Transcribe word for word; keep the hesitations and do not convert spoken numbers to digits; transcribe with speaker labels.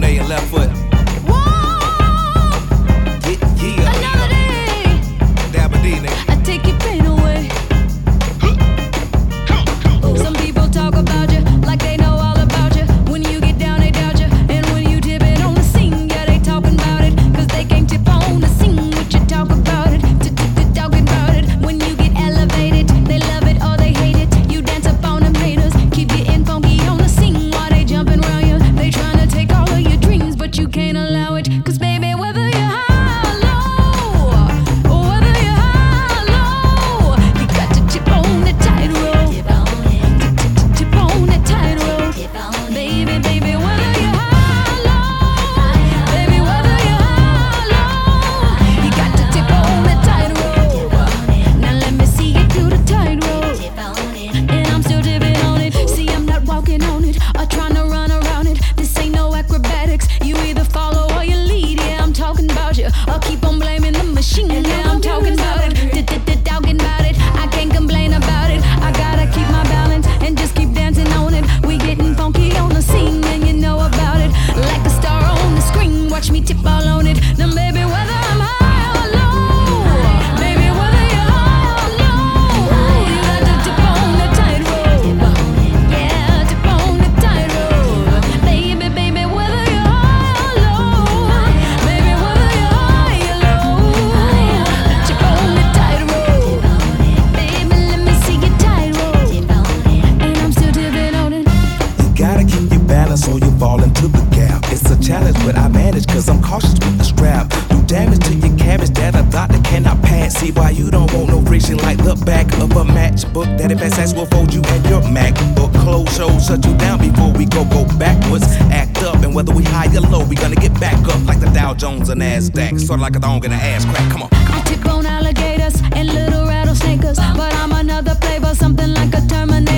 Speaker 1: Monet and Left Foot.
Speaker 2: Whoa,
Speaker 1: Yeah, yeah,
Speaker 2: another day.
Speaker 1: Dabba D, nigga.
Speaker 2: I take your pain away. Some people talk about you like they know all about you. When you get down, they doubt you. And when you dip it on the scene, yeah, they talking about it. Cause they can't tip on the scene, what you talk about it. Talking about it. When you get elevated, they love it or they hate it. You dance up on them haters, keep getting funky on the scene while they jumping around you. They trying to take all of your dreams, but you can't allow it. Cause baby, whether you're high or low, or whether you're high or low, you got to tip on the tightrope. Tip on the tightrope. Baby, baby, whether you're high or low, baby, whether you're high or low, you got to tip on the tightrope. Now let me see you do the tightrope. And I'm still dipping on it. See, I'm not walking on it or trying to run around it. This ain't no acrobatics. You either follow or you lead. Yeah, I'm talking about you. Or keep on blaming the machine. Yeah, I'm talking about it. Talking about it. I can't complain about it. I gotta keep my balance and just keep dancing on it. We getting funky on the scene and you know about it. Like a star on the screen. Watch me tip all on it. Now baby, whether I'm high or low, baby, whether you're high or low, you got to tip on the tightrope. Yeah, tip on the tightrope. Baby, baby, whether you're high or low, baby, whether you're high or low, tip on the tightrope. Baby, let me see your tightrope. And I'm still dipping on it.
Speaker 1: You gotta keep your balance or you fall into the gap. It's a challenge, but I manage cause I'm cautious with the strap. Do damage to your cabbage that a doctor cannot pass. See why you don't want no friction like the back of a matchbook. That if S will fold you and your MacBook. Close shows shut you down before we go go backwards. Act up and whether we high or low, we gonna get back up like the Dow Jones and NASDAQ. Sort of like a thong in an ass crack. Come on.
Speaker 2: I tip on alligators and little rattlesnakers, but I'm another flavor, something like a Terminator.